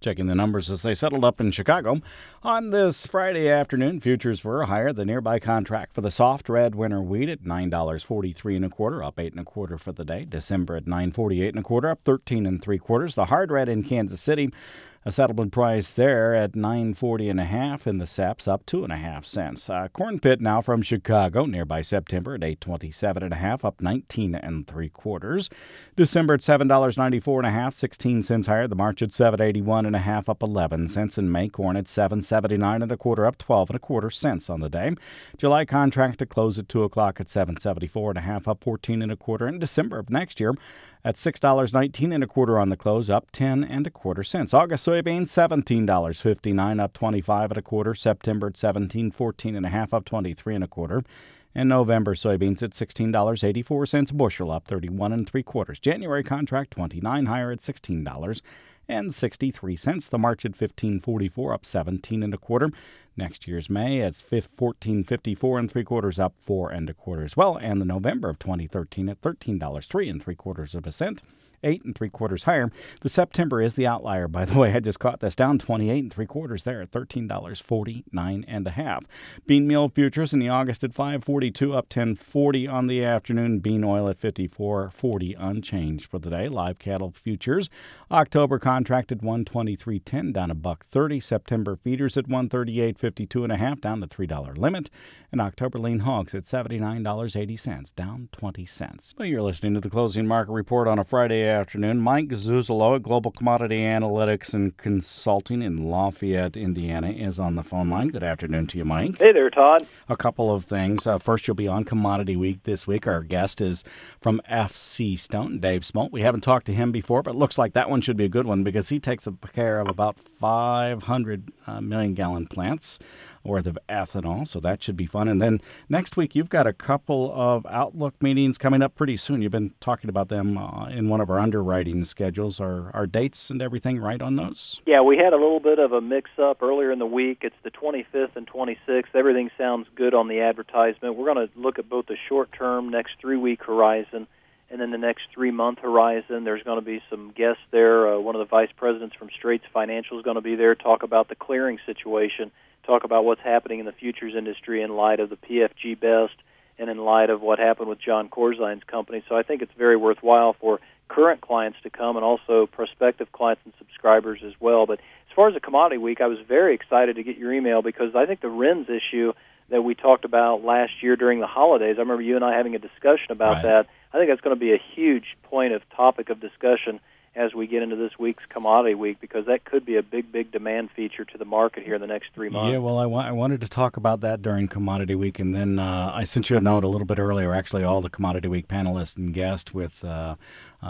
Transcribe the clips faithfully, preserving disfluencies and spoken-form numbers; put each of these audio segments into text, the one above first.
Checking the numbers as they settled up in Chicago. On this Friday afternoon, futures were higher. The nearby contract for the soft red winter wheat at nine dollars and forty-three cents and a quarter, up eight and a quarter for the day. December at nine forty-eight and a quarter, up thirteen and three quarters. The hard red in Kansas City, a settlement price there at nine forty and a half, and the S A P's up two and a half cents. Uh, corn pit now from Chicago, nearby September at eight twenty-seven and a half, up nineteen and three quarters. December at seven dollars and ninety-four and a half, sixteen cents higher. The March at seven eighty-one and a half, up eleven cents. In May, corn at seven seventy-nine and a quarter, up twelve and a quarter cents on the day. July contract to close at two o'clock at seven seventy-four and a half, up fourteen and a quarter. In December of next year, at six dollars and nineteen and a quarter on the close, up ten and a quarter cents. August soybeans, seventeen dollars and fifty-nine, up twenty-five and a quarter. September at seventeen fourteen and a half, up twenty-three and a quarter. And November soybeans at sixteen dollars and eighty-four cents a bushel, up thirty-one and three quarters. January contract twenty-nine higher at sixteen dollars and sixty-three cents. The March at fifteen forty-four, up seventeen and a quarter. Next year's May at fourteen fifty-four and three quarters, up four and a quarter as well. And the November of twenty thirteen at thirteen dollars, three and three quarters of a cent. Eight and three quarters higher. The September is the outlier, by the way. I just caught this down twenty-eight and three quarters there at thirteen dollars and forty-nine and a half. Bean meal futures in the August at five forty-two, up ten forty on the afternoon. Bean oil at fifty-four forty, unchanged for the day. Live cattle futures, October contract at one twenty-three ten, down a buck thirty. September feeders at one thirty-eight fifty-two and a half, down to three dollar limit. And October lean hogs at seventy-nine dollars and eighty cents, down twenty cents. Well, you're listening to the Closing Market Report on a Friday afternoon. Mike Zuzolo at Global Commodity Analytics and Consulting in Lafayette, Indiana, is on the phone line. Good afternoon to you, Mike. Hey there, Todd. A couple of things. Uh, first, you'll be on Commodity Week this week. Our guest is from F C Stone, Dave Smolt. We haven't talked to him before, but it looks like that one should be a good one because he takes care of about five hundred uh, million gallon plants worth of ethanol, so that should be fun. And then next week, you've got a couple of Outlook meetings coming up pretty soon. You've been talking about them uh, in one of our underwriting schedules. Are, are dates and everything right on those? Yeah, we had a little bit of a mix-up earlier in the week. It's the twenty-fifth and twenty-sixth. Everything sounds good on the advertisement. We're going to look at both the short-term, next three-week horizon, and then the next three-month horizon. There's going to be some guests there. Uh, one of the vice presidents from Straits Financial is going to be there, talk about the clearing situation, talk about what's happening in the futures industry in light of the P F G Best and in light of what happened with John Corzine's company. So I think it's very worthwhile for current clients to come and also prospective clients and subscribers as well. But as far as the Commodity Week, I was very excited to get your email because I think the R I Ns issue that we talked about last year during the holidays, I remember you and I having a discussion about Right. that. I think that's going to be a huge point of topic of discussion as we get into this week's Commodity Week, because that could be a big, big demand feature to the market here in the next three months. Yeah, well, I, wa- I wanted to talk about that during Commodity Week, and then uh, I sent you a note a little bit earlier, actually, all the Commodity Week panelists and guests with uh, uh,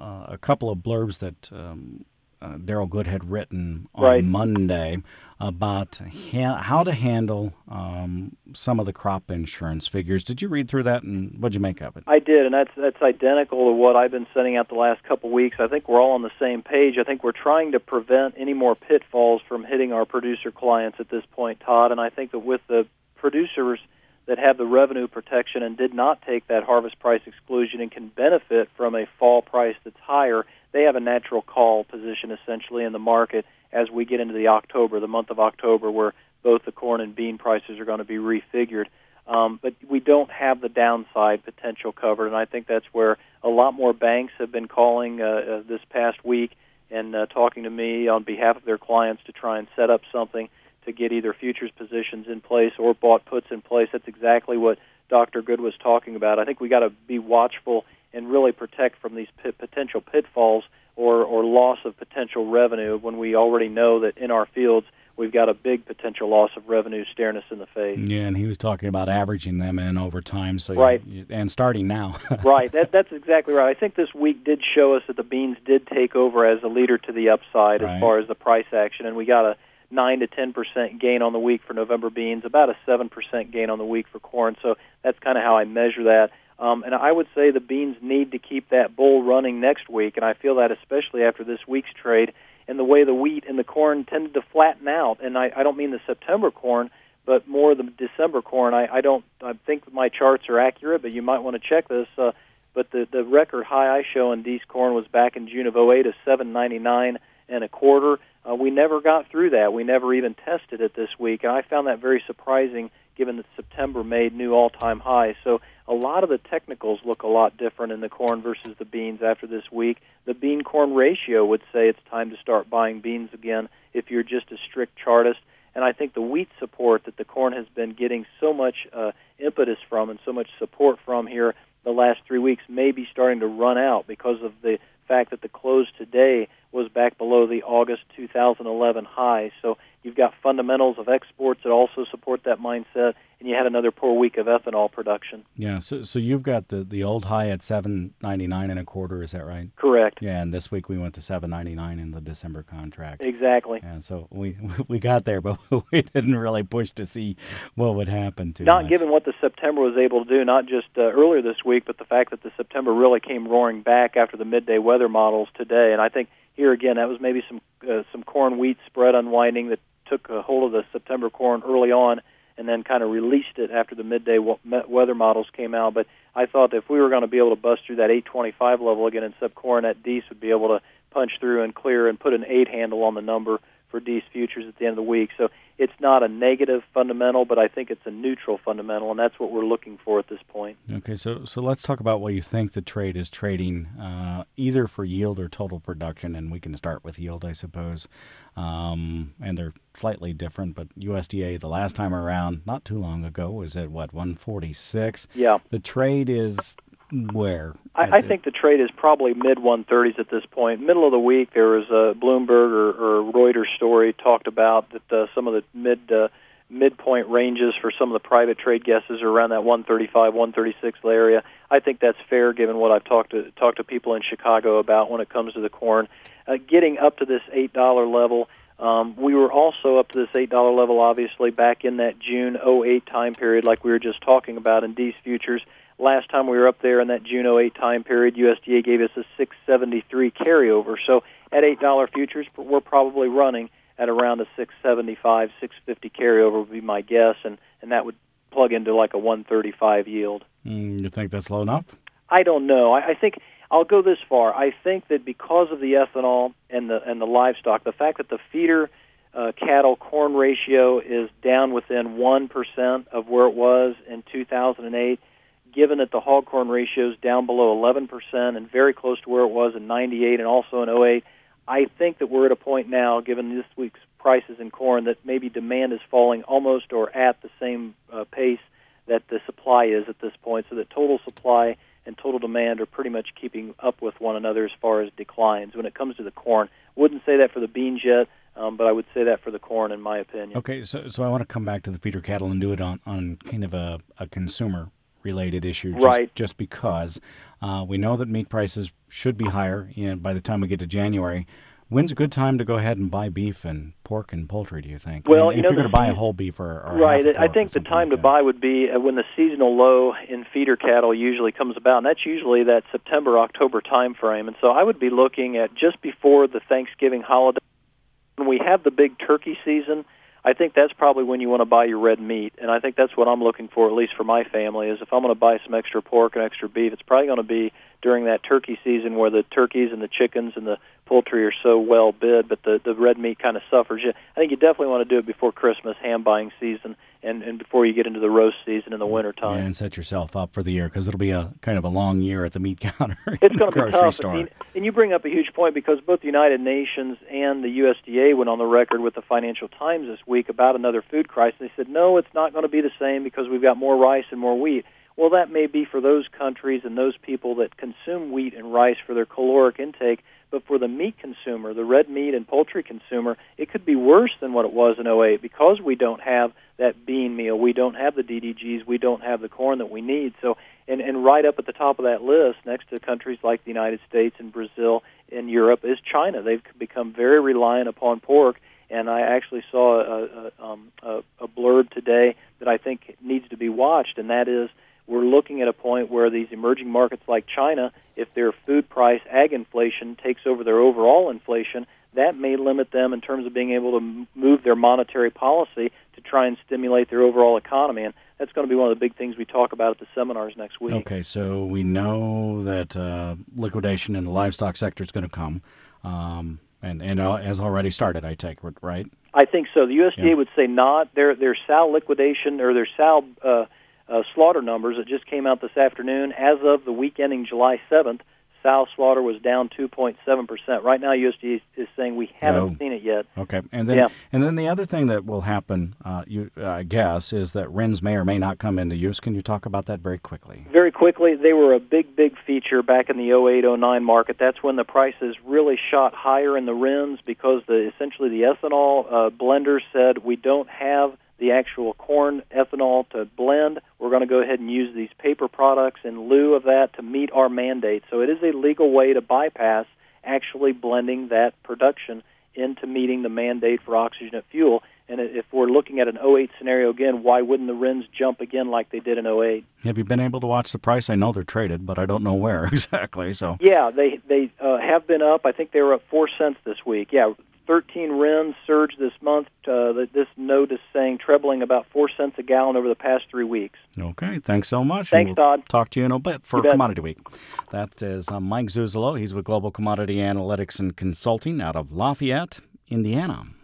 a couple of blurbs that um, uh, Daryl Good had written on Right. Monday about ha- how to handle um, some of the crop insurance figures. Did you read through that, and what'd you make of it? I did, and that's that's identical to what I've been sending out the last couple weeks. I think we're all on the same page. I think we're trying to prevent any more pitfalls from hitting our producer clients at this point, Todd, and I think that with the producers that have the revenue protection and did not take that harvest price exclusion and can benefit from a fall price that's higher, they have a natural call position essentially in the market as we get into the October, the month of October, where both the corn and bean prices are going to be refigured. Um, but we don't have the downside potential covered, and I think that's where a lot more banks have been calling uh, uh, this past week and uh, talking to me on behalf of their clients to try and set up something to get either futures positions in place or bought puts in place. That's exactly what Doctor Good was talking about. I think we got to be watchful and really protect from these pit, potential pitfalls or, or loss of potential revenue when we already know that in our fields we've got a big potential loss of revenue staring us in the face. Yeah, and he was talking about averaging them in over time, so right. you, and starting now. Right, that, that's exactly right. I think this week did show us that the beans did take over as a leader to the upside Right. as far as the price action, and we got a nine to ten percent gain on the week for November beans, about a seven percent gain on the week for corn. So that's kind of how I measure that. Um, and I would say the beans need to keep that bull running next week, and I feel that especially after this week's trade and the way the wheat and the corn tended to flatten out. And I, I don't mean the September corn, but more the December corn. I, I don't. I think my charts are accurate, but you might want to check this. Uh, but the the record high I show in D's corn was back in June of oh eight, of seven ninety-nine and a quarter. Uh, we never got through that. We never even tested it this week, and I found that very surprising given that September made new all-time highs. So a lot of the technicals look a lot different in the corn versus the beans after this week. The bean-corn ratio would say it's time to start buying beans again if you're just a strict chartist. And I think the wheat support that the corn has been getting so much uh, impetus from and so much support from here the last three weeks may be starting to run out because of the fact that the close today was back below the August two thousand eleven high. So you've got fundamentals of exports that also support that mindset, and you had another poor week of ethanol production. Yeah, so so you've got the, the old high at seven ninety-nine and a quarter, is that right? Correct. Yeah, and this week we went to seven ninety-nine in the December contract. Exactly. And so we we got there, but we didn't really push to see what would happen to Not much. given what the September was able to do, not just uh, earlier this week, but the fact that the September really came roaring back after the midday weather models today. And I think here again, that was maybe some uh, some corn-wheat spread unwinding that took a hold of the September corn early on and then kind of released it after the midday weather models came out. But I thought that if we were going to be able to bust through that eight twenty-five level again in sub corn, that Dees would be able to punch through and clear and put an eight handle on the number for Dees futures at the end of the week. So it's not a negative fundamental, but I think it's a neutral fundamental, and that's what we're looking for at this point. Okay, so so let's talk about what you think the trade is trading, uh, either for yield or total production, and we can start with yield, I suppose. Um, and they're slightly different, but U S D A the last time around, not too long ago, was at, what, one forty-six? Yeah. The trade is where? I, I think the trade is probably mid one thirties at this point. Middle of the week, there was a Bloomberg or, or Reuters story talked about that uh, some of the mid uh, midpoint ranges for some of the private trade guesses are around that one thirty-five, one thirty-six area. I think that's fair given what I've talked to talked to people in Chicago about when it comes to the corn. Uh, getting up to this eight dollar level, um, we were also up to this eight dollar level, obviously, back in that June oh eight time period like we were just talking about in Dees futures. Last time we were up there in that June oh eight time period, U S D A gave us a six seventy-three carryover. So at eight dollar futures, we're probably running at around a six seventy-five, six fifty carryover would be my guess, and, and that would plug into like a one thirty-five yield. Mm, you think that's low enough? I don't know. I, I think I'll go this far. I think that because of the ethanol and the and the livestock, the fact that the feeder uh, cattle corn ratio is down within one percent of where it was in two thousand eight, given that the hog corn ratio is down below eleven percent and very close to where it was in ninety-eight and also in oh eight, I think that we're at a point now, given this week's prices in corn, that maybe demand is falling almost or at the same uh, pace that the supply is at this point, so that total supply and total demand are pretty much keeping up with one another as far as declines when it comes to the corn. Wouldn't say that for the beans yet, um, but I would say that for the corn, in my opinion. Okay, so so I want to come back to the feeder cattle and do it on, on kind of a, a consumer related issue, just, right. just because uh, we know that meat prices should be higher and by the time we get to January. When's a good time to go ahead and buy beef and pork and poultry, do you think? Well, and you if know, you're going to buy a season, whole beef or, or right, half a I pork think or the time like to that. buy would be uh, when the seasonal low in feeder cattle usually comes about, and that's usually that September, October time frame. And so I would be looking at just before the Thanksgiving holiday. When we have the big turkey season, I think that's probably when you want to buy your red meat, and I think that's what I'm looking for, at least for my family, is if I'm going to buy some extra pork and extra beef, it's probably going to be during that turkey season where the turkeys and the chickens and the poultry are so well bid, but the, the red meat kind of suffers. I think you definitely want to do it before Christmas, ham buying season, and, and before you get into the roast season in the wintertime. Yeah, and set yourself up for the year, because it'll be a kind of a long year at the meat counter. It's going to be tough. Store. And, and you bring up a huge point, because both the United Nations and the U S D A went on the record with the Financial Times this week about another food crisis. They said, no, it's not going to be the same because we've got more rice and more wheat. Well, that may be for those countries and those people that consume wheat and rice for their caloric intake, but for the meat consumer, the red meat and poultry consumer, it could be worse than what it was in oh eight because we don't have that bean meal, we don't have the D D Gs, we don't have the corn that we need. So, and, and right up at the top of that list, next to countries like the United States and Brazil and Europe, is China. They've become very reliant upon pork, and I actually saw a, a, um, a, a blurb today that I think needs to be watched, and that is we're looking at a point where these emerging markets like China, if their food price ag inflation takes over their overall inflation, that may limit them in terms of being able to move their monetary policy to try and stimulate their overall economy. And that's going to be one of the big things we talk about at the seminars next week. Okay, so we know that uh, liquidation in the livestock sector is going to come. Um, And and uh, has already started, I take it, right? I think so. The U S D A Yeah. would say not. Their their sow liquidation or their sow uh, uh, slaughter numbers that just came out this afternoon, as of the week ending July seventh, sow slaughter was down two point seven percent. Right now, U S D A is saying we haven't Oh. seen it yet. Okay, and then Yeah. and then the other thing that will happen, uh, you uh, I guess, is that R I Ns may or may not come into use. Can you talk about that very quickly? Very quickly, they were a big, big feature back in the oh eight oh nine market. That's when the prices really shot higher in the R I Ns because the essentially the ethanol uh, blenders said we don't have the actual corn ethanol to blend. We're going to go ahead and use these paper products in lieu of that to meet our mandate. So it is a legal way to bypass actually blending that production into meeting the mandate for oxygenate fuel. And if we're looking at an oh eight scenario again, why wouldn't the R I Ns jump again like they did in oh eight? Have you been able to watch the price? I know they're traded, but I don't know where exactly. So Yeah, they they uh, have been up. I think they were up four cents this week. Yeah, thirteen R I Ns surged this month. Uh, this note is saying trebling about four cents a gallon over the past three weeks. Okay, thanks so much. Thanks, We'll Todd. Talk to you in a bit for You bet. Commodity Week. That is uh, Mike Zuzolo. He's with Global Commodity Analytics and Consulting out of Lafayette, Indiana.